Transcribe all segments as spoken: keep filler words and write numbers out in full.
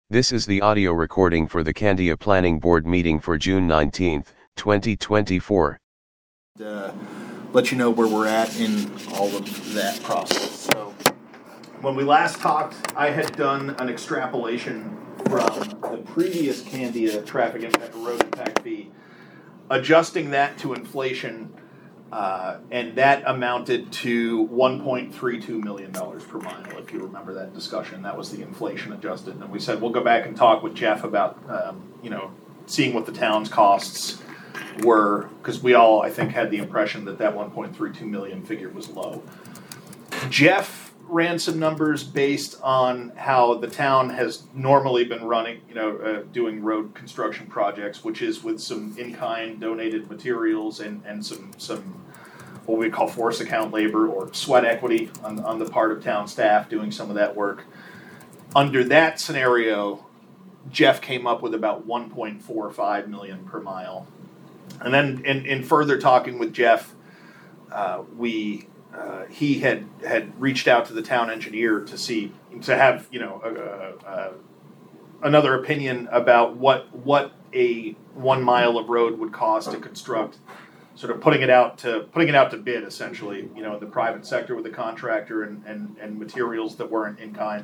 This is the audio recording for the Candia Planning Board meeting for June nineteenth, twenty twenty-four. Uh, let you know where we're at in all of that process. So, when we last talked, I had done an extrapolation from the previous Candia traffic impact, road impact fee, adjusting that to inflation, uh, and that amounted to one point three two million dollars per mile, if you remember that discussion. That was the inflation adjusted. And we said we'll go back and talk with Jeff about, um, you know, seeing what the town's costs were, because we all, I think, had the impression that that one point three two million figure was low. Jeff ran some numbers based on how the town has normally been running, you know, uh, doing road construction projects, which is with some in-kind donated materials and, and some some what we call force account labor or sweat equity on, on the part of town staff doing some of that work. Under that scenario, Jeff came up with about one point four five million per mile. And then in, in further talking with Jeff, uh, we uh, he had had reached out to the town engineer to see to have you know a, a, a, another opinion about what what a one mile of road would cost to construct, sort of putting it out to putting it out to bid essentially, you know, in the private sector with a contractor and and, and materials that weren't in kind.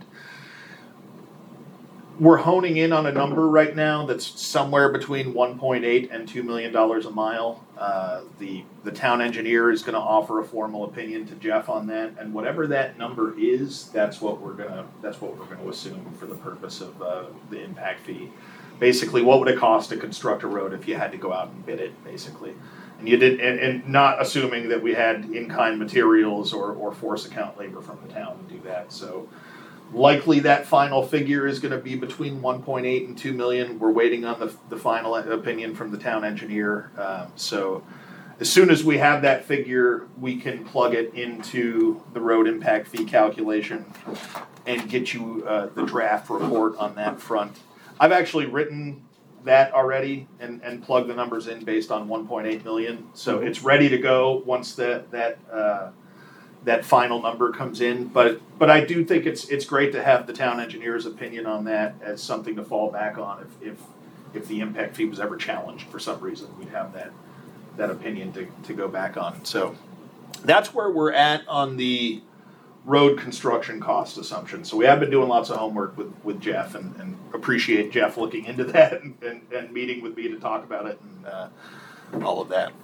We're honing in on a number right now that's somewhere between one point eight and two million dollars a mile. Uh, the the town engineer is going to offer a formal opinion to Jeff on that, and whatever that number is, that's what we're gonna that's what we're going to assume for the purpose of uh, the impact fee. Basically, what would it cost to construct a road if you had to go out and bid it? Basically, and you did, and, and not assuming that we had in-kind materials or or force account labor from the town to do that. So. Likely that final figure is going to be between one point eight and two million. We're waiting on the, the final opinion from the town engineer. Um, so as soon as we have that figure, we can plug it into the road impact fee calculation and get you uh, the draft report on that front. I've actually written that already and, and plugged the numbers in based on one point eight million. So it's ready to go once that, that, uh, that final number comes in, but but I do think it's it's great to have the town engineer's opinion on that as something to fall back on if if if the impact fee was ever challenged for some reason, we'd have that that opinion to, to go back on. So that's where we're at on the road construction cost assumption. So we have been doing lots of homework with, with Jeff and, and appreciate Jeff looking into that and, and, and meeting with me to talk about it and uh, all of that.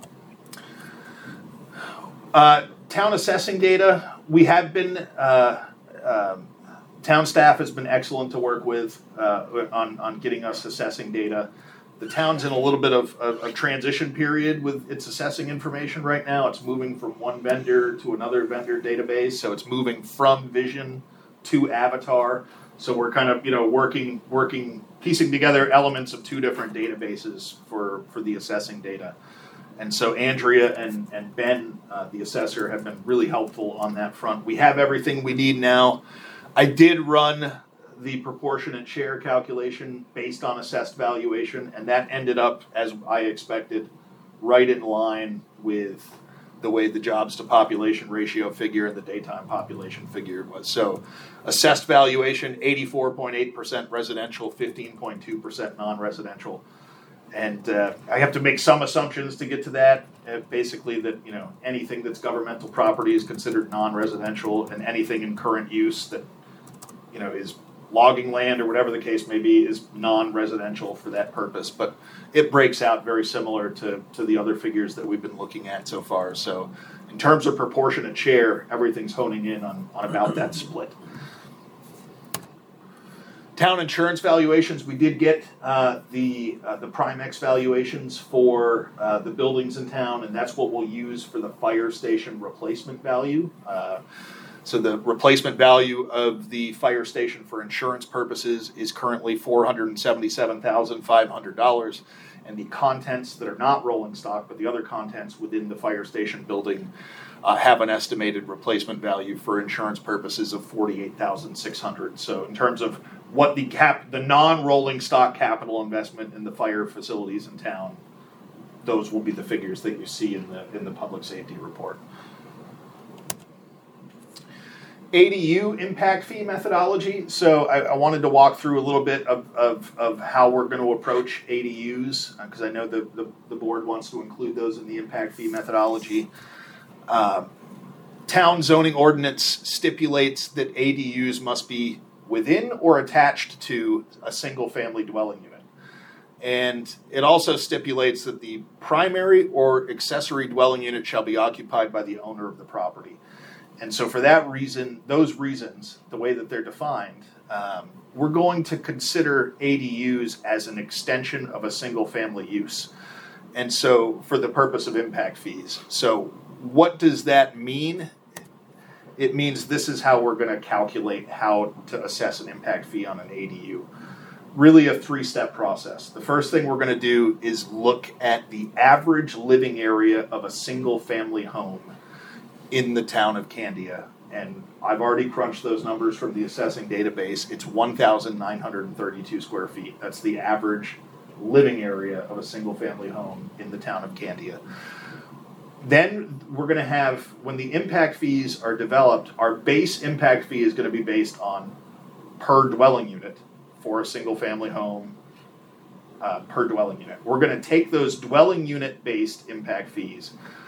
Uh, Town assessing data, we have been, uh, um, town staff has been excellent to work with uh, on, on getting us assessing data. The town's in a little bit of a, a transition period with its assessing information right now. It's moving from one vendor to another vendor database, so it's moving from Vision to Avatar. So we're kind of, you know, working, working, piecing together elements of two different databases for, for the assessing data. And so Andrea and, and Ben, uh, the assessor, have been really helpful on that front. We have everything we need now. I did run the proportionate share calculation based on assessed valuation, and that ended up, as I expected, right in line with the way the jobs to population ratio figure and the daytime population figure was. So assessed valuation, eighty-four point eight percent residential, fifteen point two percent non-residential. And uh, I have to make some assumptions to get to that. Uh, basically, that you know anything that's governmental property is considered non-residential, and anything in current use that you know is logging land or whatever the case may be is non-residential for that purpose. But it breaks out very similar to to the other figures that we've been looking at so far. So, in terms of proportionate share, everything's honing in on on about that split. Town insurance valuations, we did get uh, the uh, the Primex valuations for uh, the buildings in town, and that's what we'll use for the fire station replacement value. Uh, so the replacement value of the fire station for insurance purposes is currently four hundred seventy-seven thousand five hundred dollars, and the contents that are not rolling stock, but the other contents within the fire station building uh, have an estimated replacement value for insurance purposes of forty-eight thousand six hundred dollars. So in terms of what the cap, the non-rolling stock capital investment in the fire facilities in town, those will be the figures that you see in the in the public safety report. A D U impact fee methodology. So I, I wanted to walk through a little bit of, of, of how we're going to approach A D Us, because uh, I know the, the, the board wants to include those in the impact fee methodology. Uh, town zoning ordinance stipulates that A D Us must be within or attached to a single family dwelling unit. And it also stipulates that the primary or accessory dwelling unit shall be occupied by the owner of the property. And so for that reason, those reasons, the way that they're defined, um, we're going to consider A D Us as an extension of a single family use. And so for the purpose of impact fees. So what does that mean? It means this is how we're going to calculate how to assess an impact fee on an A D U. Really a three-step process. The first thing we're going to do is look at the average living area of a single family home in the town of Candia. And I've already crunched those numbers from the assessing database. It's one thousand nine hundred thirty-two square feet. That's the average living area of a single family home in the town of Candia. Then we're going to have, when the impact fees are developed, our base impact fee is going to be based on per dwelling unit for a single family home, uh, per dwelling unit. We're going to take those dwelling unit based impact fees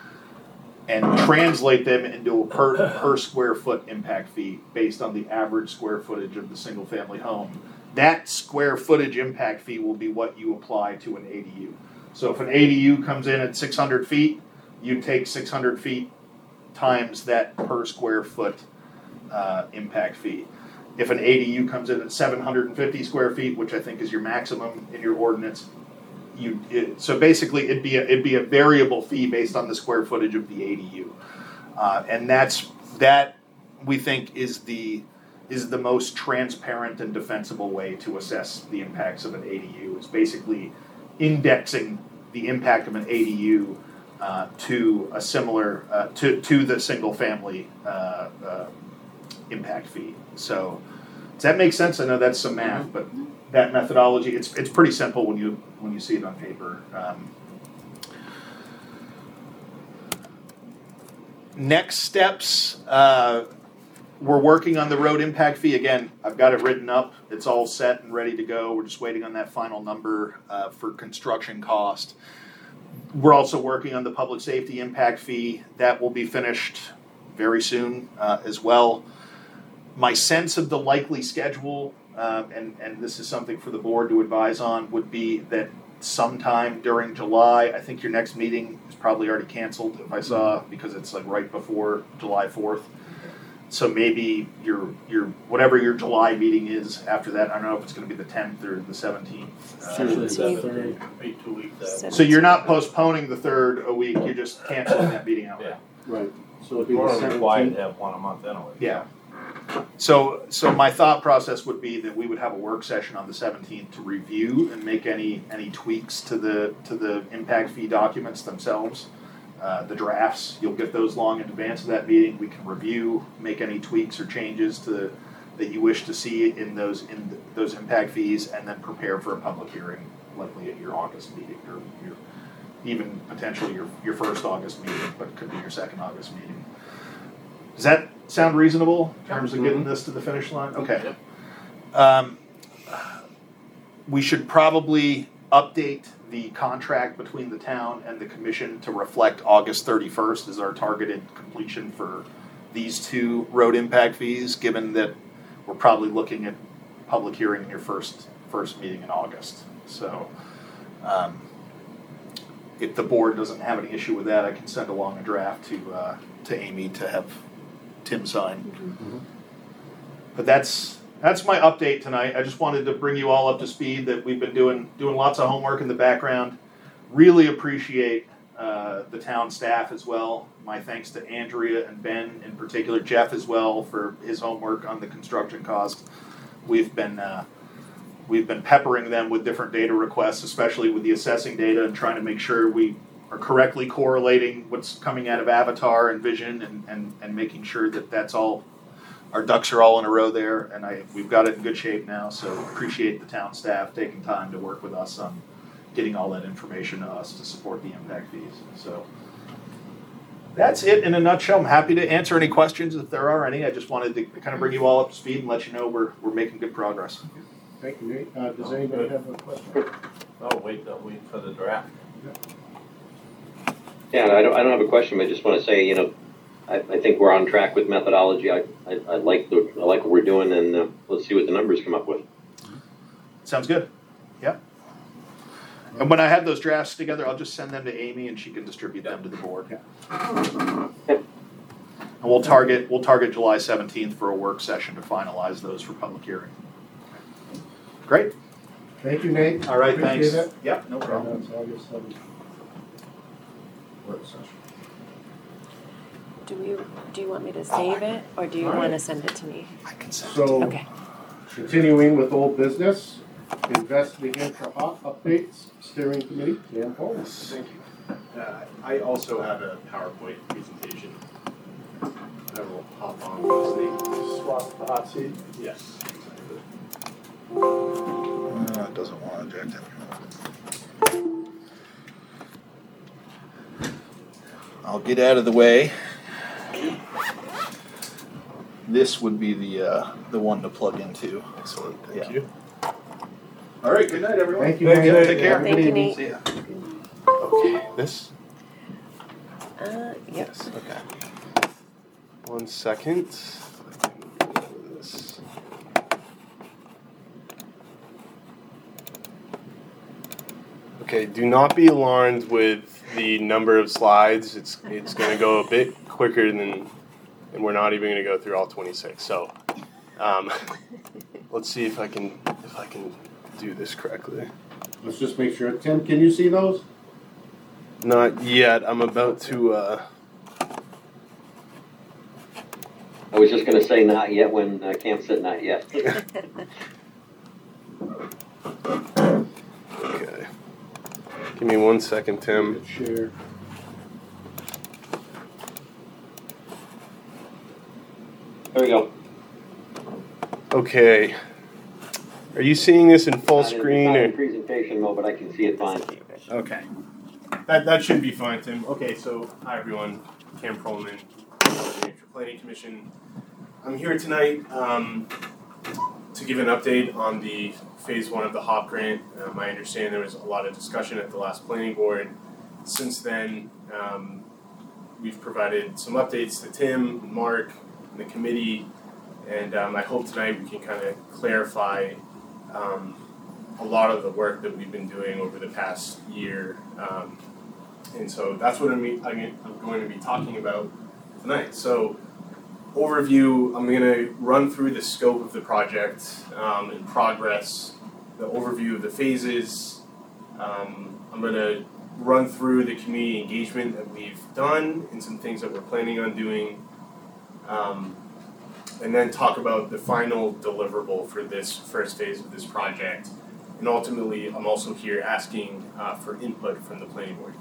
and translate them into a per, per square foot impact fee based on the average square footage of the single family home. That square footage impact fee will be what you apply to an A D U. So if an A D U comes in at six hundred feet, you take six hundred feet times that per square foot uh, impact fee. If an A D U comes in at seven hundred fifty square feet, which I think is your maximum in your ordinance, you it, so basically it'd be a, it'd be a variable fee based on the square footage of the A D U, uh, and that's that we think is the is the most transparent and defensible way to assess the impacts of an A D U. It's basically indexing the impact of an A D U uh, to a similar uh, to to the single family uh, uh, impact fee. So does that make sense? I know that's some math, but that methodology, it's it's pretty simple when you when you see it on paper. Um, next steps, uh, we're working on the road impact fee. Again, I've got it written up. It's all set and ready to go. We're just waiting on that final number uh, for construction cost. We're also working on the public safety impact fee. That will be finished very soon uh, as well. My sense of the likely schedule, uh, and, and this is something for the board to advise on, would be that sometime during July, I think your next meeting is probably already canceled if I saw, because it's like right before July fourth. So maybe your your whatever your July meeting is after that, I don't know if it's going to be the tenth or the seventeenth. Uh, so you're not postponing the third a week, you're just canceling that meeting out. Yeah. Right. So it'd be We're the only required to seventeenth. have one a month anyway. Yeah. So, so my thought process would be that we would have a work session on the seventeenth to review and make any any tweaks to the to the impact fee documents themselves, uh, the drafts. You'll get those long in advance of that meeting. We can review, make any tweaks or changes to that you wish to see in those in the, those impact fees, and then prepare for a public hearing, likely at your August meeting or your even potentially your your first August meeting, but it could be your second August meeting. Does that sound reasonable in terms of getting this to the finish line? Okay. Um, we should probably update the contract between the town and the commission to reflect August thirty-first as our targeted completion for these two road impact fees, given that we're probably looking at public hearing in your first first meeting in August. So um, if the board doesn't have any issue with that, I can send along a draft to uh, to Amy to have Tim sign. Mm-hmm. But that's that's my update tonight. I just wanted to bring you all up to speed that we've been doing doing lots of homework in the background. Really appreciate uh, the town staff as well. My thanks to Andrea and Ben, in particular Jeff as well, for his homework on the construction cost. We've been uh, we've been peppering them with different data requests, especially with the assessing data, and trying to make sure we are correctly correlating what's coming out of Avatar and Vision, and, and, and making sure that that's all, our ducks are all in a row there, and I we've got it in good shape now. So appreciate the town staff taking time to work with us on getting all that information to us to support the impact fees. So That's it in a nutshell. I'm happy to answer any questions if there are any. I just wanted to kind of bring you all up to speed and let you know we're, we're making good progress. Thank you, Nate. Uh, does anybody have a question? Oh, wait, no, wait for the draft. Yeah, I don't, I don't have a question, but I just want to say, you know, I, I think we're on track with methodology. I, I, I like the, I like what we're doing, and uh, let's see what the numbers come up with. Sounds good. Yeah. And when I have those drafts together, I'll just send them to Amy and she can distribute them to the board. And we'll target, we'll target July seventeenth for a work session to finalize those for public hearing. Great. Thank you, Nate. All right, Appreciate thanks. it. Yep, no And problem. that's August seventh. Work session. Do we, do you want me to save it, or do you Alright. want to send it to me? I can send it. So, Okay. continuing with old business, Invest New Hampshire Hop updates, steering committee, Dan Polis. Thank you. Uh, I also have a PowerPoint presentation. I will hop on with Nate. Swap the hot seat. Yes. Uh, it doesn't want to eject it. I'll get out of the way. This would be the uh, the one to plug into. Excellent. Thank Yeah. you. All right. Good night, everyone. Thank you, Thank Nate. Take care. Thank you, Nate. See ya. Okay. This? Uh, yep. Yes. Okay. One second. I can do this. Okay, do not be alarmed with the number of slides. It's it's going to go a bit quicker than, and we're not even going to go through all twenty-six. So, um, let's see if I can if I can do this correctly. Let's just make sure. Tim, can you see those? Not yet. I'm about to. Uh, I was just going to say not yet when uh, Cam said not yet. okay. Give me one second, Tim. Share. There we go. Okay. Are you seeing this in full Not in- screen not or? in presentation mode, but I can see it fine. Okay. That, that should be fine, Tim. Okay, so hi everyone. Cam Perlman, New Hampshire Planning Commission. I'm here tonight um, to give an update on the phase one of the HOP grant. Um, I understand there was a lot of discussion at the last planning board. Since then, um, we've provided some updates to Tim, and Mark, and the committee, and um, I hope tonight we can kind of clarify um, a lot of the work that we've been doing over the past year. Um, and so that's what I'm, I'm going to be talking about tonight. So overview, I'm going to run through the scope of the project um, and progress, the overview of the phases. Um, I'm going to run through the community engagement that we've done and some things that we're planning on doing. Um, and then talk about the final deliverable for this first phase of this project. And ultimately, I'm also here asking uh, for input from the planning board.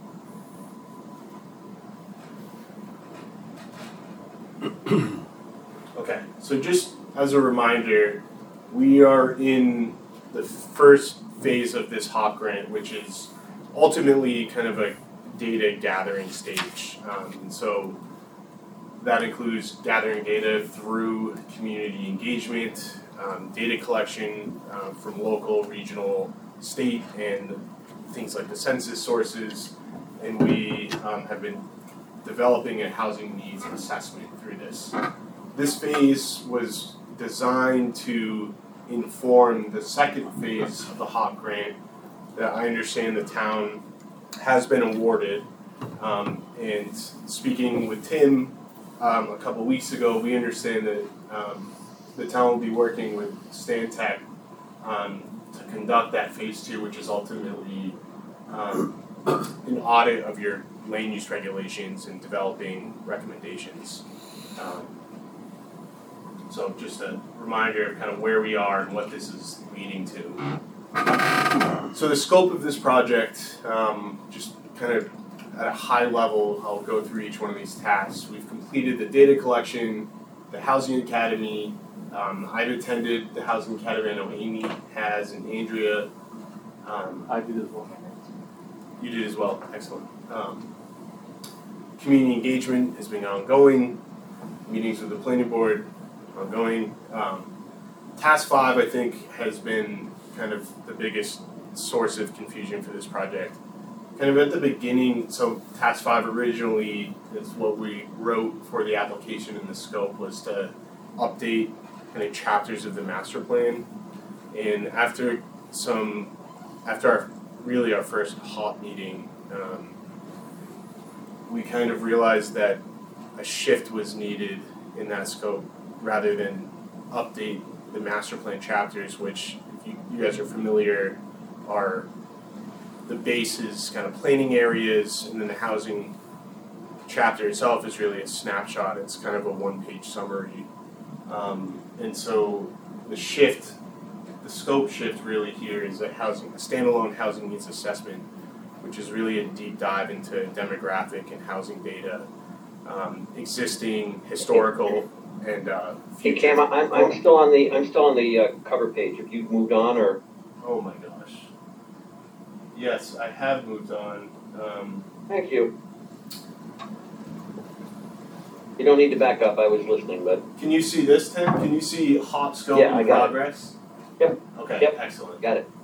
Okay, so just as a reminder, we are in the first phase of this HOP grant, which is ultimately kind of a data gathering stage. Um, and so that includes gathering data through community engagement, um, data collection uh, from local, regional, state, and things like the census sources. And we um, have been developing a housing needs assessment through this. This phase was designed to inform the second phase of the HOP grant that I understand the town has been awarded. Um, and speaking with Tim um, a couple weeks ago, we understand that um, the town will be working with Stantec um, to conduct that phase two, which is ultimately um, an audit of your land use regulations and developing recommendations. Um, so just a reminder of kind of where we are and what this is leading to. So the scope of this project, um, just kind of at a high level, I'll go through each one of these tasks. We've completed the data collection, the Housing Academy. Um, I've attended the Housing Academy. I know Amy has, and Andrea. Um, I did as well. You did as well. Excellent. Um, community engagement has been ongoing, meetings with the planning board ongoing. Um, Task five, I think, has been kind of the biggest source of confusion for this project. Kind of at the beginning, so Task five originally is what we wrote for the application, and the scope was to update kind of chapters of the master plan. And after some, after our, really our first hot meeting, um, we kind of realized that a shift was needed in that scope rather than update the master plan chapters, which, if you, you guys are familiar, are the bases, kind of planning areas, and then the housing chapter itself is really a snapshot. It's kind of a one-page summary. Um, and so the shift, the scope shift really here is a housing, a standalone housing needs assessment, which is really a deep dive into demographic and housing data, um, existing, historical, and uh, Hey Cam, I'm, I'm still on the, I'm still on the uh, cover page. Have you moved on or? oh my gosh. Yes, I have moved on. Um, Thank you. You don't need to back up, I was listening, but can you see this, Tim? Can you see hot scope Yeah, I in got it. progress? Yep. Okay, Yep. excellent. got it.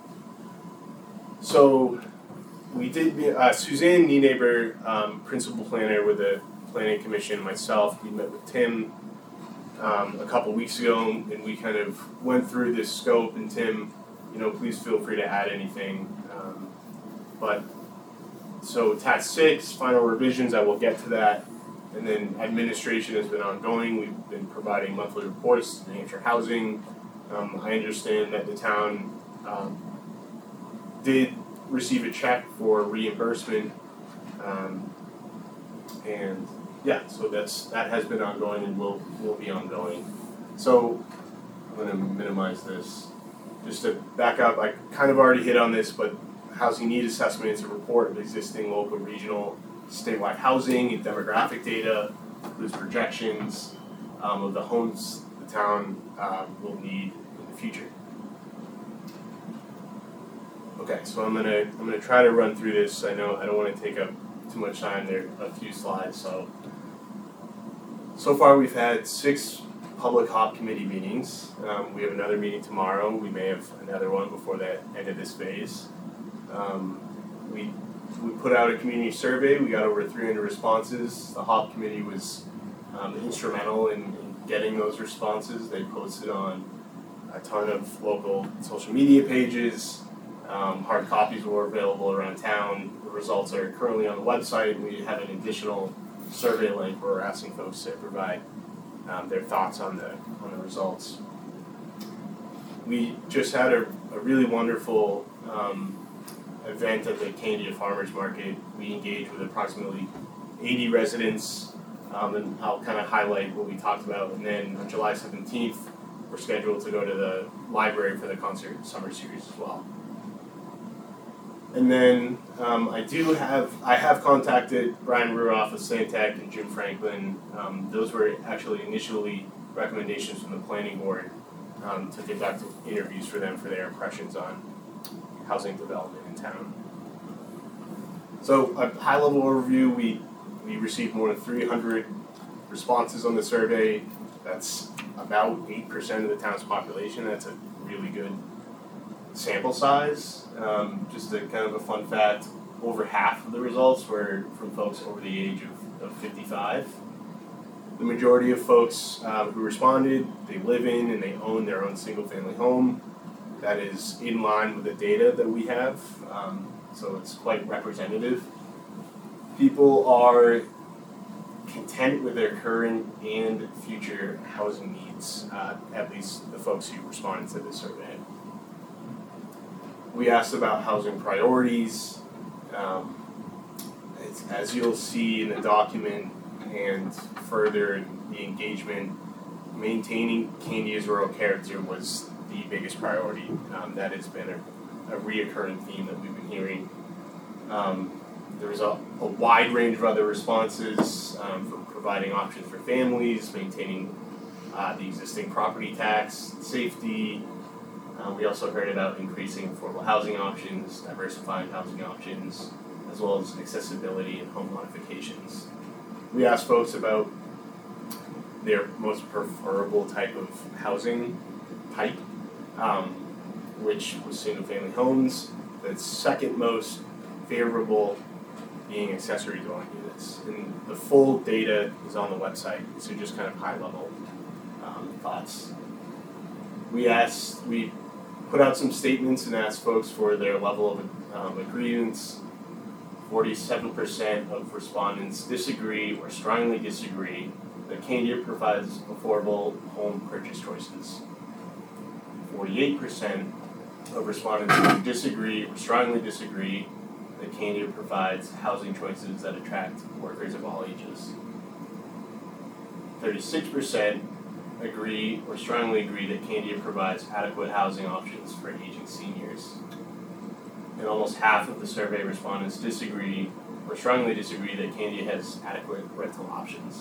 So we did, uh, Suzanne Nienaber, um, principal planner with the Planning Commission, myself, we met with Tim um, a couple weeks ago, and we kind of went through this scope, and Tim, you know, please feel free to add anything. Um, but, so task six, final revisions, I will get to that. And then administration has been ongoing. We've been providing monthly reports to New Hampshire Housing. Um, I understand that the town um, did receive a check for reimbursement. Um, and yeah, so that's that has been ongoing and will will be ongoing. So I'm going to minimize this. Just to back up, I kind of already hit on this, but housing need assessment is a report of existing local, regional, statewide housing and demographic data, includes projections um, of the homes the town uh, will need in the future. Okay, so I'm gonna I'm gonna try to run through this. I know I don't want to take up too much time. There are a few slides. So so far we've had six public hop committee meetings. Um, we have another meeting tomorrow. We may have another one before the end of this phase. Um, we we put out a community survey. We got over three hundred responses. The hop committee was um, instrumental in, in getting those responses. They posted on a ton of local social media pages. Um, hard copies were available around town. The results are currently on the website. We have an additional survey link where we're asking folks to provide um, their thoughts on the on the results. We just had a, a really wonderful um, event at the Candia Farmers Market. We engaged with approximately eighty residents, um, and I'll kind of highlight what we talked about. And then on July seventeenth, we're scheduled to go to the library for the concert summer series as well. And then um, I do have, I have contacted Brian Ruoff of Santec and Jim Franklin. Um, those were actually initially recommendations from the planning board um, to conduct interviews for them for their impressions on housing development in town. So a high level overview, we, we received more than three hundred responses on the survey. That's about eight percent of the town's population. That's a really good sample size. Um, just a kind of a fun fact, over half of the results were from folks over the age of, of fifty-five. The majority of folks um, who responded, they live in and they own their own single family home. That is in line with the data that we have, um, so it's quite representative. People are content with their current and future housing needs, uh, at least the folks who responded to this survey. We asked about housing priorities. Um, it's, as you'll see in the document and further the engagement, maintaining Candia's rural character was the biggest priority. Um, that has been a, a reoccurring theme that we've been hearing. Um, there was a, a wide range of other responses, um, from providing options for families, maintaining uh, the existing property tax, safety. Uh, we also heard about increasing affordable housing options, diversifying housing options, as well as accessibility and home modifications. we asked folks about their most preferable type of housing type, um, which was single-family homes. The second most favorable being accessory dwelling units. And the full data is on the website, so just kind of high-level um, thoughts. We asked, we put out some statements and asked folks for their level of um, agreements. forty-seven percent of respondents disagree or strongly disagree that Candia provides affordable home purchase choices. forty-eight percent of respondents disagree or strongly disagree that Candia provides housing choices that attract workers of all ages. thirty-six percent agree or strongly agree that Candia provides adequate housing options for aging seniors. And almost half of the survey respondents disagree or strongly disagree that Candia has adequate rental options.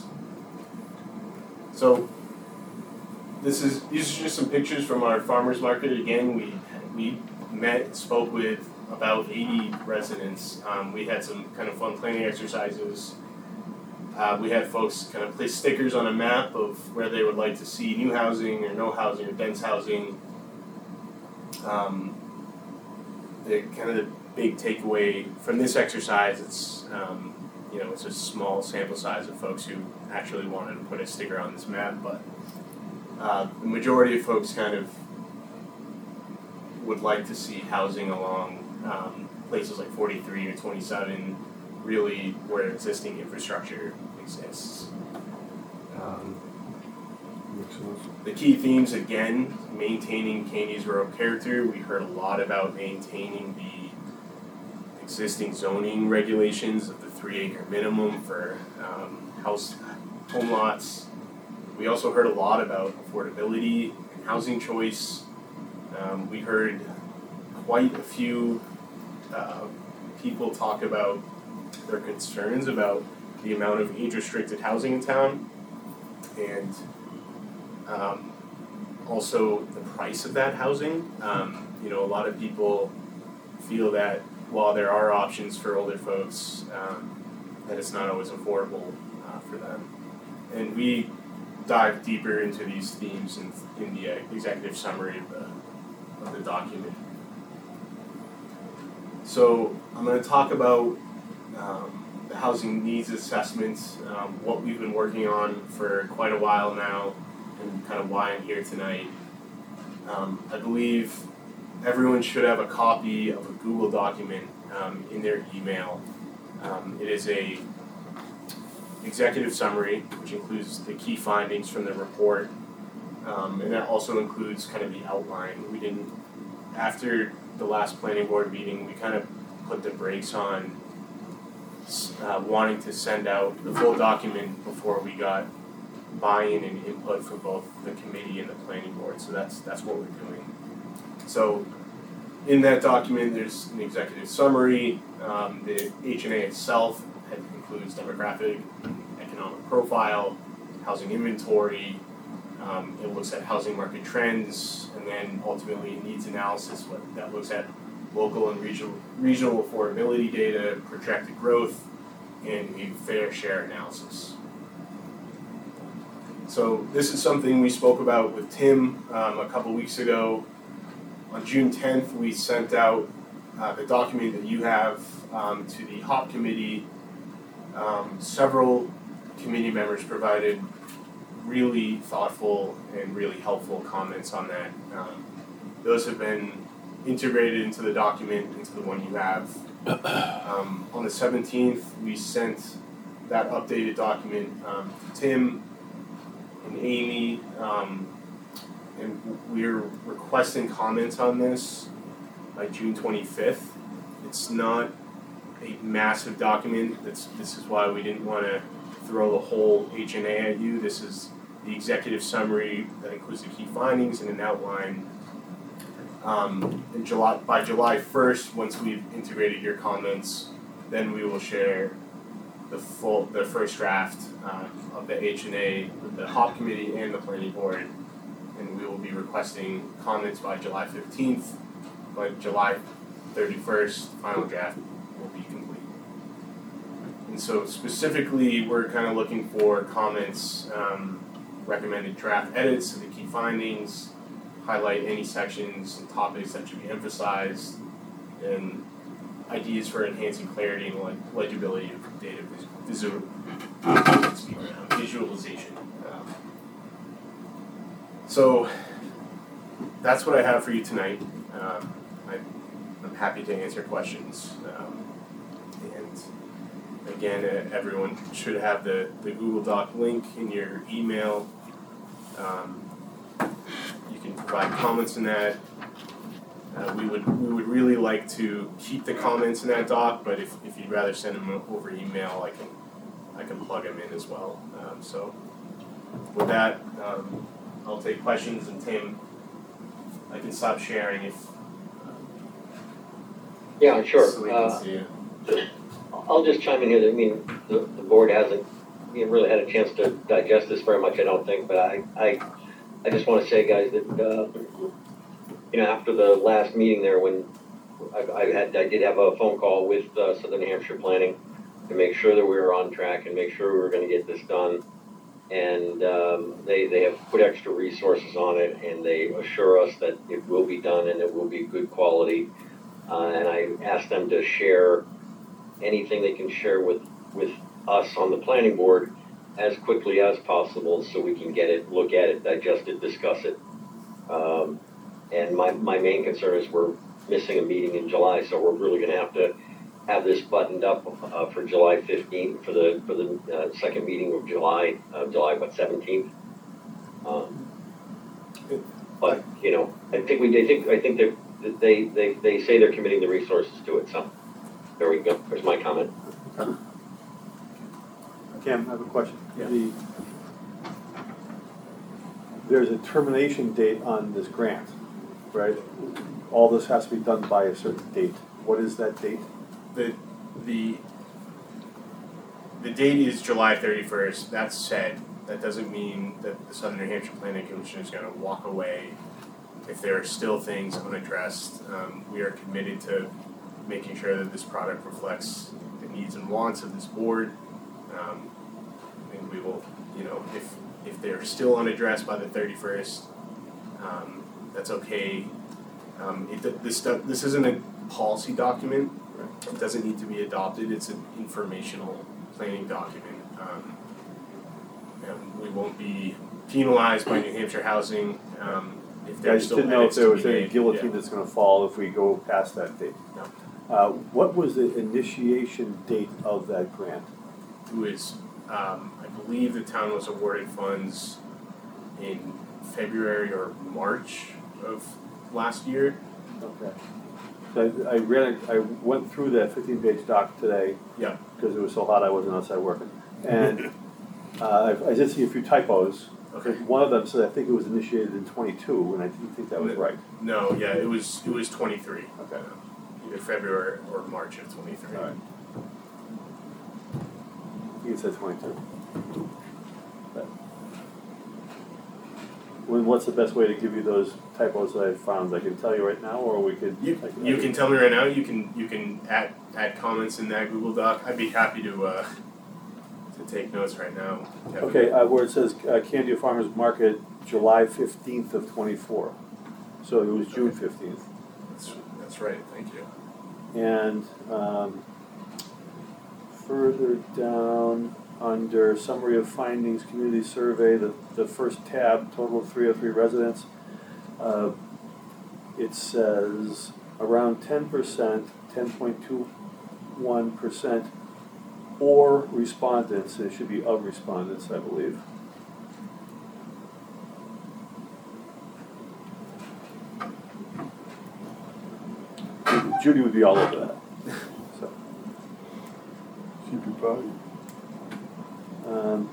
So this is these are just some pictures from our farmers market. Again, we we met, spoke with about eighty residents. Um, we had some kind of fun planning exercises. Uh, we had folks kind of place stickers on a map of where they would like to see new housing or no housing or dense housing. Um, the kind of the big takeaway from this exercise, it's um, you know it's a small sample size of folks who actually wanted to put a sticker on this map, but uh, the majority of folks kind of would like to see housing along um, places like forty-three or twenty-seven, really where existing infrastructure exists. Um, the key themes, again, maintaining Candia's rural character. We heard a lot about maintaining the existing zoning regulations of the three acre minimum for um, house home lots. We also heard a lot about affordability and housing choice. Um, we heard quite a few uh, people talk about their concerns about the amount of age-restricted housing in town, and um, also the price of that housing. Um, you know, a lot of people feel that while there are options for older folks, um, that it's not always affordable uh, for them. And we dive deeper into these themes in, in the uh, executive summary of the of the document. So I'm going to talk about um, the housing needs assessment, um, what we've been working on for quite a while now, and kind of why I'm here tonight. Um, I believe everyone should have a copy of a Google document um, in their email. Um, it is a executive summary, which includes the key findings from the report, um, and that also includes kind of the outline. We didn't, after the last planning board meeting, we kind of put the brakes on uh, wanting to send out the full document before we got buy-in and input from both the committee and the planning board. So that's that's what we're doing. So in that document, there's an executive summary. Um, the H and A itself includes demographic, economic profile, housing inventory. Um, it looks at housing market trends, and then ultimately needs analysis what, that looks at local and regional regional affordability data, projected growth, and a fair share analysis. So this is something we spoke about with Tim um, a couple weeks ago. On June tenth, we sent out uh, the document that you have um, to the H O P committee. Um, several committee members provided really thoughtful and really helpful comments on that. Um, those have been integrated into the document, into the one you have. Um, on the seventeenth, we sent that updated document um, to Tim and Amy, um, and we're requesting comments on this by June twenty-fifth. It's not a massive document. That's, this is why we didn't want to throw the whole H and A at you. This is the executive summary that includes the key findings and an outline. Um, in July, by July first, once we've integrated your comments, then we will share the full, the first draft uh, of the H and A with the H O P committee and the planning board, and we will be requesting comments by July fifteenth. By July thirty-first, final draft will be complete. And so specifically, we're kind of looking for comments, um, recommended draft edits to the key findings, highlight any sections and topics that should be emphasized, and ideas for enhancing clarity and leg- legibility of data vis- visual, visualization. Um, so that's what I have for you tonight. Um, I, I'm happy to answer questions. Um, and again, uh, everyone should have the, the Google Doc link in your email. Um, you can provide comments in that. Uh, we would we would really like to keep the comments in that doc, but if, if you'd rather send them over email, I can I can plug them in as well. Um, so with that, um, I'll take questions, and Tim, I can stop sharing if. Yeah, sure. So we can Uh, see it. I'll just chime in here. I mean, the, the board hasn't you know, really had a chance to digest this very much, I don't think, but I, I, I just want to say, guys, that, uh, you know, after the last meeting there, when I, I had, I did have a phone call with uh, Southern New Hampshire Planning to make sure that we were on track and make sure we were going to get this done. And um, they, they have put extra resources on it, and they assure us that it will be done and it will be good quality. Uh, and I asked them to share anything they can share with, with us on the planning board as quickly as possible so we can get it, look at it, digest it, discuss it. Um, and my, my main concern is we're missing a meeting in July, so we're really going to have to have this buttoned up uh, for July fifteenth, for the for the uh, second meeting of July, uh, July what seventeenth. Um, but you know, I think we, I think, I think they they they they say they're committing the resources to it. So there we go. There's my comment. Cam, I have a question. Yeah. The, there's a termination date on this grant, right? All this has to be done by a certain date. What is that date? The the the date is July thirty-first. That said, that doesn't mean that the Southern New Hampshire Planning Commission is going to walk away if there are still things unaddressed. Um, we are committed to making sure that this product reflects the needs and wants of this board. Um, and we will, you know, if if they're still unaddressed by the thirty-first, um, that's okay. Um, it, this stuff, this isn't a policy document. It doesn't need to be adopted. It's an informational planning document. Um, and we won't be penalized by New Hampshire Housing um, if I there's just still didn't know if edits there to was be any made. guillotine Yeah. that's gonna fall if we go past that date. No. Uh, what was the initiation date of that grant? It was, um, I believe the town was awarded funds in February or March of last year. Okay. So I, I read, it- I went through that fifteen page doc today Yeah. because it was so hot I wasn't outside working. And uh, I, I did see a few typos. Okay. One of them said I think it was initiated in twenty-two, and I didn't think that was right. No, yeah, it was it was twenty-three. Okay. Either February or March of twenty-three. All right. I think it said twenty-two. But when, what's the best way to give you those typos that I found? I can tell you right now, or we could. You, I can, you can tell me right now. You can you can add add comments in that Google Doc. I'd be happy to uh, to take notes right now. Kevin. Okay, uh, where it says uh, Candia Farmers Market, July fifteenth of twenty-four. So it was June fifteenth. That's that's right. Thank you. And um, further down under summary of findings, community survey, the, the first tab, total of three oh three residents. Uh, it says around ten percent, ten point two one percent, or respondents. It should be of respondents, I believe. Judy would be all over that. So. She'd be proud of you. Um,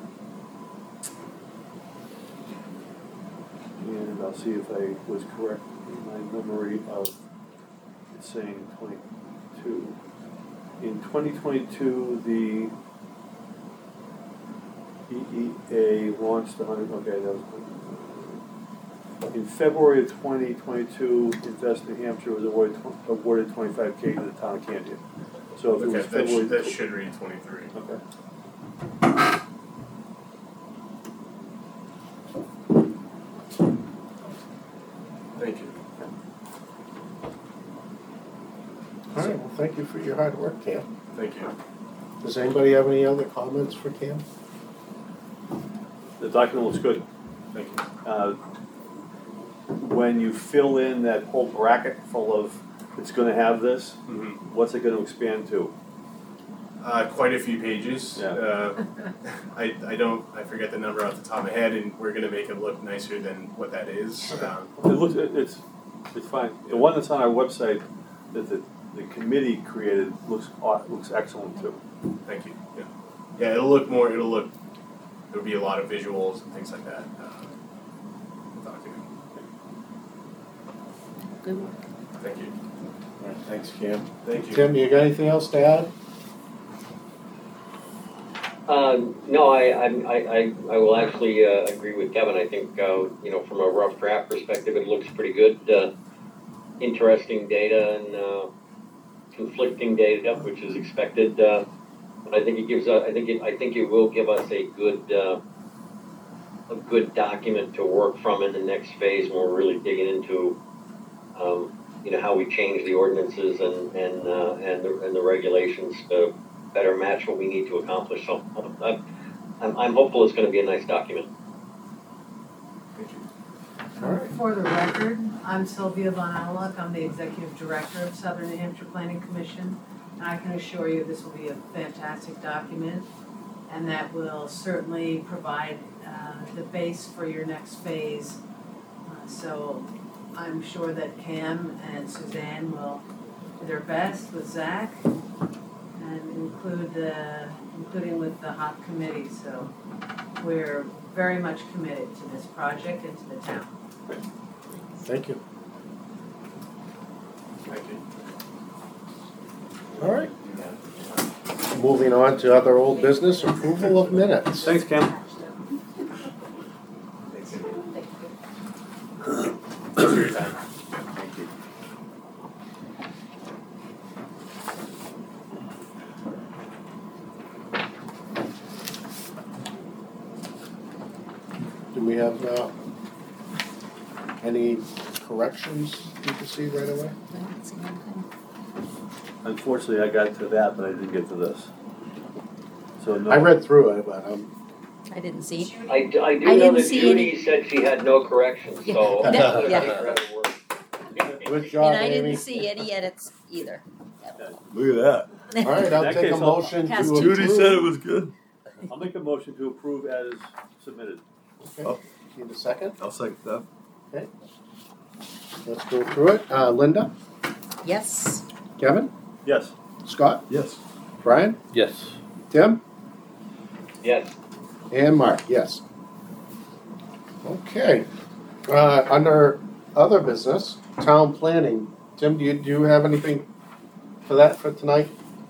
and I'll see if I was correct in my memory of it saying twenty-two. In twenty twenty-two, the E E A launched the hundred. Okay, that was. In February of twenty twenty-two, Invest New Hampshire was awarded awarded twenty-five K to the town of Candia. So if it Okay, was that February. should, that should read twenty-three. Okay. Thank you. All right, well, thank you for your hard work, Cam. Thank you. Does anybody have any other comments for Cam? The document looks good. Thank you. Uh, When you fill in that whole bracket full of, it's gonna have this, Mm-hmm. what's it gonna expand to? Uh, quite a few pages. Yeah. Uh, I, I don't, I forget the number off the top of my head, and we're gonna make it look nicer than what that is. Um, It looks, it- it's, it's fine. The one that's on our website that the, the committee created looks, aw- looks excellent too. Thank you. Yeah. Yeah, it'll look more, it'll look, there'll be a lot of visuals and things like that. Uh, the document. Good work. Thank you. All right, thanks, Cam. Thank you. Tim, you got anything else to add? Um, no, I, I, I, I I will actually, uh, agree with Kevin. I think, uh, you know, from a rough draft perspective, it looks pretty good. Uh, interesting data and, uh, conflicting data, which is expected. Uh, but I think it gives, uh, I think it, I think it will give us a good, uh, a good document to work from in the next phase when we're really digging into, um, you know, how we change the ordinances and, and, uh, and the, and the regulations to better match what we need to accomplish. So I'm, I'm, I'm hopeful it's going to be a nice document. Thank you. All right. For the record, I'm Sylvia Von Alluck. I'm the Executive Director of Southern New Hampshire Planning Commission. And I can assure you this will be a fantastic document, and that will certainly provide uh, the base for your next phase. Uh, so I'm sure that Cam and Suzanne will do their best with Zach and include the, including with the H O P committee. So we're very much committed to this project and to the town. Thank you. Thank you. All right. Moving on to other old business, approval of minutes. Thanks, Cam. Thanks for your time. Thank you. Do we have uh, any corrections you can see right away? Unfortunately, I got to that, but I didn't get to this. So no. I read through it, but um, I didn't see. I, d- I do I know didn't that see Judy any- said she had no corrections, so I'm Yeah. gonna Yeah. take her at her word. good job, And I Amy. didn't see any edits either. Look at that. All right, I'll In that take a case, I'll- motion to Pass approve. to- Judy said it was good. I'll make a motion to approve as submitted. Okay. Need a second? I'll second that. Let's go through it. Uh, Linda, Yes. Kevin, Yes. Scott, Yes. Brian, Yes. Tim, Yes. and Mark, yes. Okay. Uh, under other business, town planning. Tim, do you, do you have anything for that for tonight?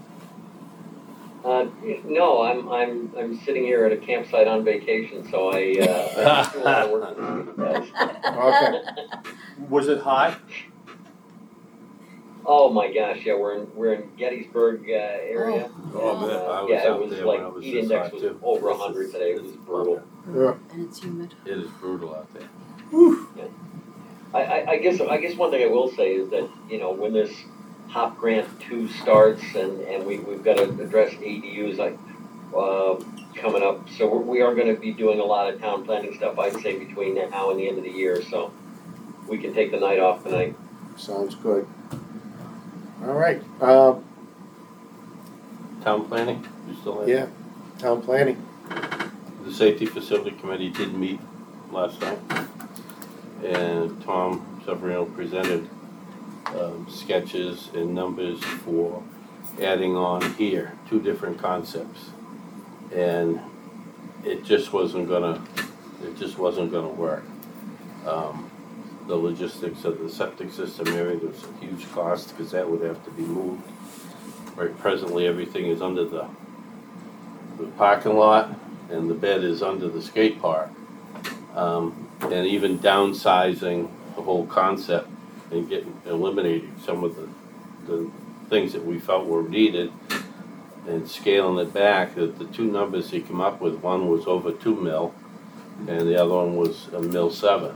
Uh, no, I'm, I'm, I'm sitting here at a campsite on vacation, so I, uh, I do a lot of work this week, guys. Okay. Was it high? Oh my gosh, yeah, we're in, we're in Gettysburg, uh, area. Oh, man, Uh, I was yeah, out it was there like, when it was heat this index hot, was too. over a This hundred is- today, it this was is brutal. Yeah. And it's humid. It is brutal out there. I, I, I guess, I guess one thing I will say is that, you know, when this H O P Grant two starts and, and we, we've got to address A D Us like, uh, coming up, so we're, we are gonna be doing a lot of town planning stuff, I'd say, between now and the end of the year, so we can take the night off tonight. Sounds good. All right. Uh, Town planning, you still have? yeah, town planning. The safety facility committee did meet last night, and Tom Severino presented um, sketches and numbers for adding on here, two different concepts. And it just wasn't gonna, it just wasn't gonna work. Um, the logistics of the septic system area, there's a huge cost, because that would have to be moved. Right, presently, everything is under the, the parking lot, and the bed is under the skate park. Um, and even downsizing the whole concept and getting, eliminating some of the, the things that we felt were needed and scaling it back, that the two numbers he came up with, one was over two mil, and the other one was a mil seven.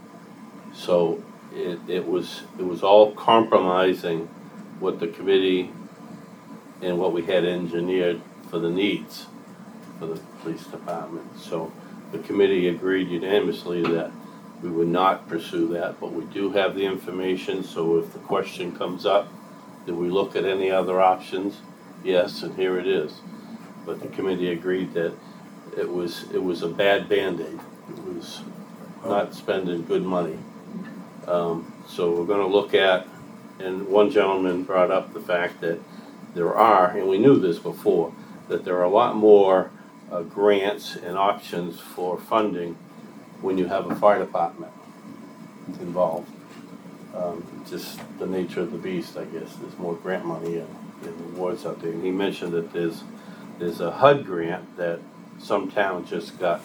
So it, it was it was all compromising what the committee and what we had engineered for the needs for the police department. So the committee agreed unanimously that we would not pursue that, but we do have the information, so if the question comes up, did we look at any other options? Yes, and here it is. But the committee agreed that it was it was a bad Band-Aid. It was not spending good money. Um, so we're gonna look at, and one gentleman brought up the fact that there are, and we knew this before, that there are a lot more uh, grants and options for funding when you have a fire department involved. Um, just the nature of the beast, I guess. There's more grant money and, and awards out there. And he mentioned that there's there's a H U D grant that some town just got,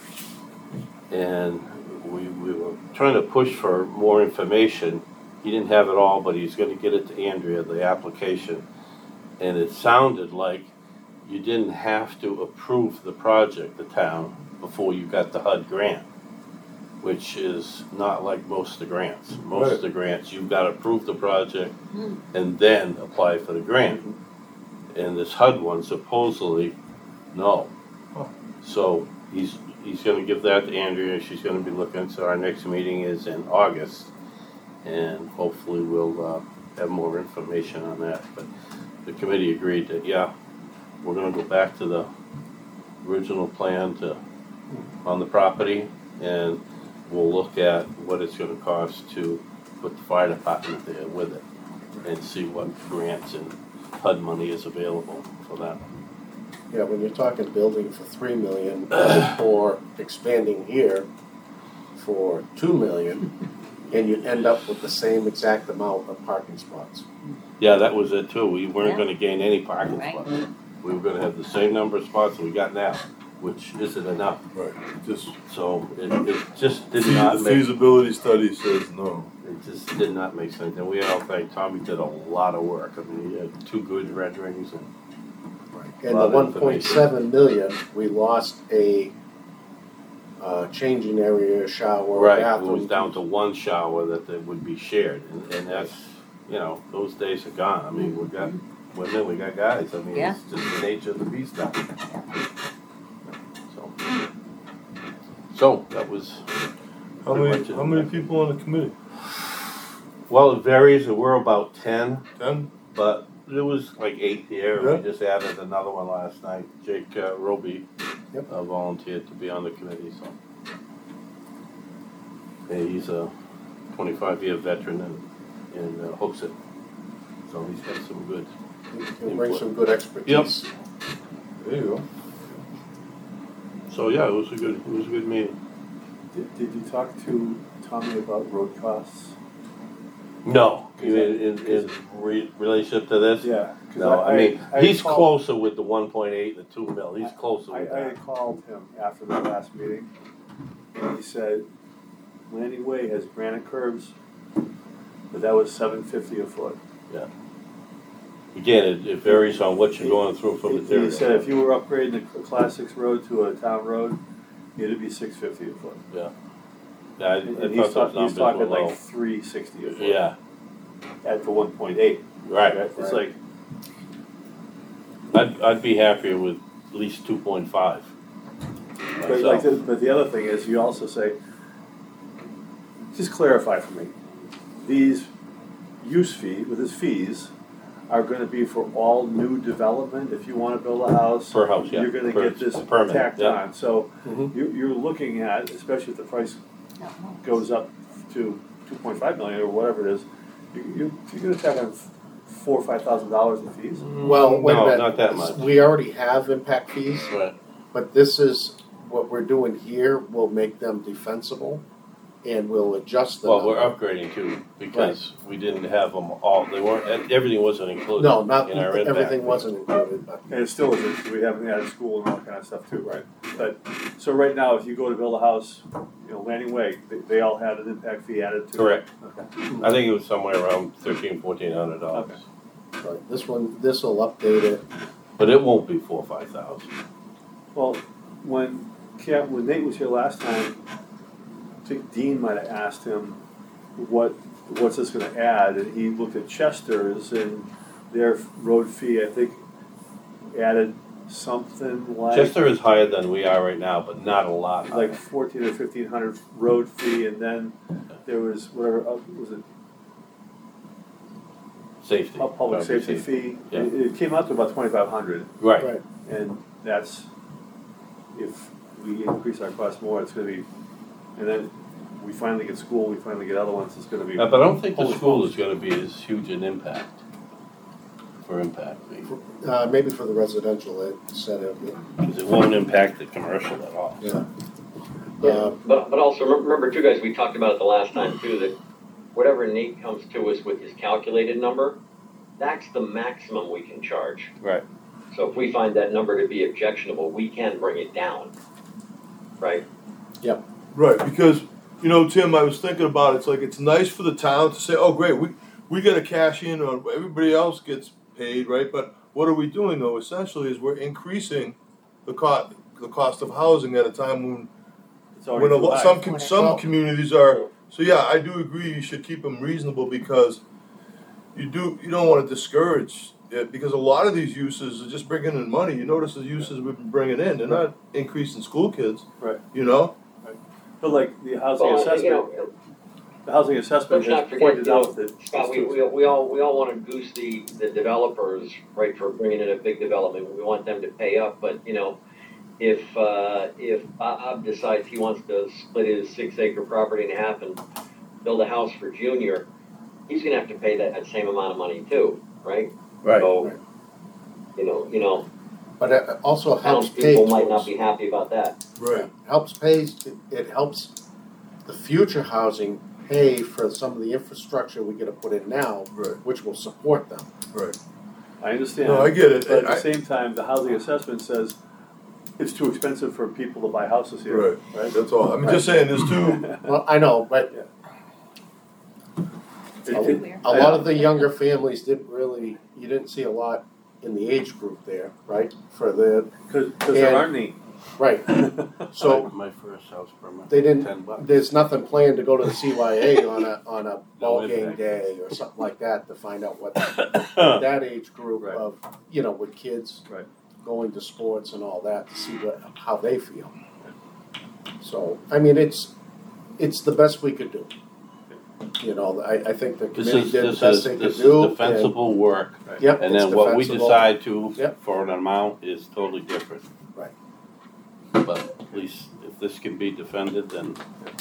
and we we were trying to push for more information. He didn't have it all, but he's going to get it to Andrea, the application. And it sounded like you didn't have to approve the project, the town, before you got the H U D grant, which is not like most of the grants. Most Right. of the grants, you've got to approve the project and then apply for the grant. And this H U D one, supposedly, no. So he's he's going to give that to Andrea. She's going to be looking. So our next meeting is in August, and hopefully we'll uh, have more information on that. But the committee agreed that, yeah, we're going to go back to the original plan to on the property, and we'll look at what it's going to cost to put the fire department there with it, and see what grants and H U D money is available for that. Yeah, when you're talking building for three million or expanding here for two million, and you end up with the same exact amount of parking spots. Yeah, that was it too. We weren't Yeah. going to gain any parking Right. spots. We were going to have the same number of spots that we got now, which isn't enough. Right, just, So it, it just did the not make, feasibility study says no. it just did not make sense. And we all think Tommy did a lot of work. I mean, he had two good renderings and And Lot the of one point seven million, we lost a uh, changing area, shower, right, it bathroom. was down to one shower that, that would be shared, and, and that's, you know, those days are gone. I mean, we got women, we got guys. I mean, Yeah. it's just the nature of the beast now. So, so that was. How pretty many, much it. how many people on the committee? Well, it varies. We're about ten, Ten? but there was like eight here. and Yeah. We just added another one last night. Jake uh, Roby Yep. uh, volunteered to be on the committee, so. And he's a twenty-five year veteran in, in uh, Hooksett, so he's got some good. He'll bring some good expertise. There you go. So yeah, it was a good, it was a good meeting. Did, did you talk to Tommy about road costs? No, you mean in, in re- relationship to this? Yeah. 'cause No, I mean, he's called- closer with the one point eight and the two mil, he's closer I, with I that. had called him after the last meeting, and he said, Landing Way has granite curbs, but that was seven fifty a foot. Again, it, it varies on what you're going through for He- material. He said if you were upgrading a class six road to a town road, it'd be six fifty a foot. Yeah, I, I And thought he's those talking, numbers he's were talking low. like three sixty a foot. Yeah, At for one point eight. right. It's like, I'd, I'd be happier with at least two point five. but like, the- but the other thing is, you also say, just clarify for me, these use fee, with his fees, are gonna be for all new development, if you wanna build a house, Per house, yeah. you're gonna per get this permit, tacked yeah. on, so Mhm. you, you're looking at, especially if the price goes up to two point five million or whatever it is, you, you, you're gonna tack on four or five thousand dollars in fees. Well, wait a No, minute. not that much. We already have impact fees, Right. but this is, what we're doing here will make them defensible, and we'll adjust them. Well, we're upgrading too, because we didn't have them all, they weren't, everything wasn't included. No, not, in our impact everything fee. wasn't included, but. And it still isn't, we haven't added school and all that kind of stuff too, right? But, so right now, if you go to build a house, you know, Landing Way, they, they all had an impact fee added to it. Correct. Okay. I think it was somewhere around thirteen, fourteen hundred dollars. Right, this one, this will update it, But it won't be four or five thousand. Well, when Cap, when Nate was here last time, I think Dean might have asked him, what, what's this gonna add? And he looked at Chester's and their road fee, I think, added something like. Chester is higher than we are right now, but not a lot higher. Like fourteen or fifteen hundred road fee, and then there was whatever, uh, was it, Safety. a public Public safety fee? Yeah. It, it came out to about twenty-five hundred, Right. Right. and that's, if we increase our cost more, it's gonna be, and then we finally get school, we finally get other ones, it's gonna be. Uh, but I don't think the Holy school smokes. is gonna be as huge an impact. For impact, Uh, maybe for the residential incentive, yeah. because it won't impact the commercial at all. Yeah. Yeah, Uh, but, but also remember, remember too, guys, we talked about it the last time too, that whatever Nate comes to us with his calculated number, that's the maximum we can charge. Right. So if we find that number to be objectionable, we can bring it down, right? Right, because, you know, Tim, I was thinking about it, it's like, it's nice for the town to say, oh, great, we, we gotta cash in on, everybody else gets paid, right? But what are we doing though, essentially, is we're increasing the co- the cost of housing at a time when, It's already when a too lot, high. some, com- some Well- communities are, so yeah, I do agree, you should keep them reasonable because you do, you don't wanna discourage it, because a lot of these uses are just bringing in money, you notice the uses we've been bringing in, they're not increasing school kids. Right. You know? But like the housing Well, you assessment, know, the housing assessment let's not has forget, pointed you know, out that. Scott, we, we, we all, we all wanna goose the, the developers, right, for bringing in a big development, we want them to pay up, but, you know, if, uh, if Bob decides he wants to split his six acre property in half and build a house for Junior, he's gonna have to pay that, that same amount of money too, right? Right. So, Right. you know, you know, But it also helps pay townspeople might not towards, be happy about that. Right. helps pay, it, it helps the future housing pay for some of the infrastructure we're gonna put in now, Right, which will support them. right. I understand. No, I get it, But and at I, the same time, the housing assessment says it's too expensive for people to buy houses here, right, right? that's all, I'm just saying, there's two, Well, I know, but It- a, it- a lot of the younger families didn't really, you didn't see a lot in the age group there, right? For the, Cause, cause there And- aren't any. right, so My first house permit. they didn't, Ten bucks. there's nothing planned to go to the C Y A on a, on a ball No game impact. day or something like that to find out what that age group Right. of, you know, with kids Right. going to sports and all that, to see what, how they feel. So, I mean, it's, it's the best we could do. You know, I, I think the This committee is, did the this best is, they could this is do. and- defensible work, Yep, and it's then what we defensible. decide to, Yep. for an amount, is totally different. Right. But at least if this can be defended, then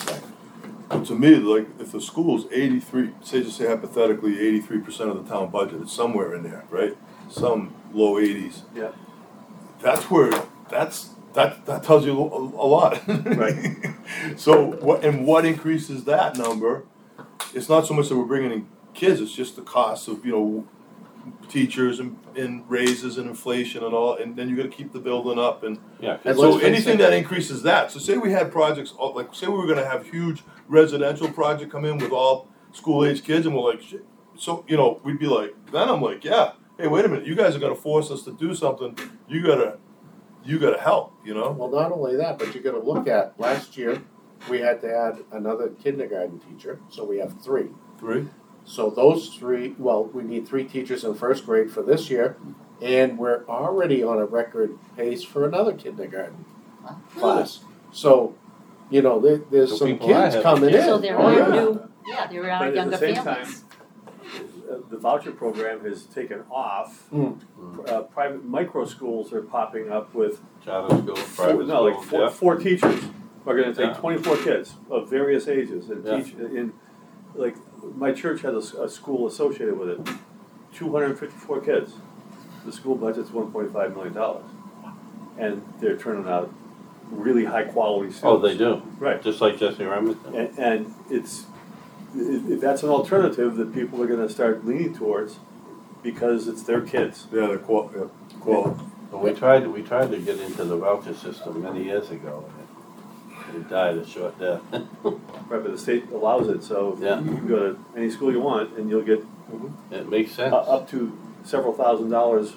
to me, like, if the school's eighty-three, say just say hypothetically, eighty-three percent of the town budget, it's somewhere in there, right? Some low eighties. Yeah. That's where, that's, that, that tells you a, a lot. Right. So, what, and what increases that number? It's not so much that we're bringing in kids, it's just the cost of, you know, teachers and, and raises and inflation and all, and then you gotta keep the building up and yeah. 'cause And so let's face anything it- that increases that, so say we had projects, uh, like, say we were gonna have huge residential project come in with all school-age kids, and we're like, shit, so, you know, we'd be like, then I'm like, yeah, hey, wait a minute, you guys are gonna force us to do something, you gotta, you gotta help, you know? Well, not only that, but you gotta look at, last year, we had to add another kindergarten teacher, so we have three. Three? So those three, well, we need three teachers in first grade for this year, and we're already on a record pace for another kindergarten class. So, you know, there, there's So some people are kids having coming in. kids. So there Oh, are yeah. new, yeah, there But are at younger the same time, families. uh, the voucher program has taken off. Mm. Uh, private micro schools are popping up with charter school, four, private no, like schools, four, yeah. four teachers are gonna take Yeah. twenty-four kids of various ages and Yeah. teach in, like, my church has a s- a, school associated with it, two hundred and fifty-four kids. The school budget's one point five million dollars. And they're turning out really high-quality students. Oh, they do, Right, just like Jesse Remington. and, and it's, i- if that's an alternative that people are gonna start leaning towards, because it's their kids. Yeah, the qual, yeah, qual, But we tried, we tried to get into the voucher system many years ago, and it, it died a short death. Right, but the state allows it, so Yeah. you can go to any school you want and you'll get It makes sense. u- up to several thousand dollars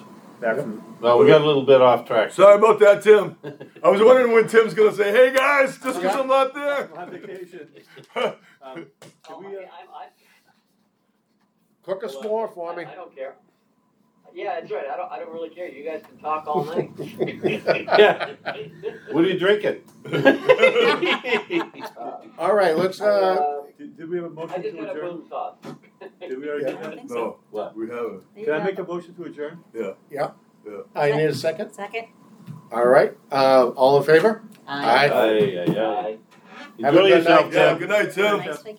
back from. Well, we got a little bit off track. Sorry about that, Tim. I was wondering when Tim's gonna say, "Hey guys, just because Yeah. I'm not there." On vacation. Um, can Oh, we, I, uh, I, Cook a s'more for me. I, I don't care. Yeah, that's right. I don't. I don't really care. You guys can talk all night. Yeah. What are you drinking? All right, let's, uh, Uh, did, did we have a I motion just to had a adjourn? boom thought. Did we already Yeah. do I that? don't think so. No, What? we haven't. There you Can I go. make a motion to adjourn? I need a second. Second? All right, uh, all in favor? Aye. Aye. Aye, aye, aye. Aye. Have a Enjoy good yourself, night. Yeah. Tim. Good night, Have a Tim. nice vacation.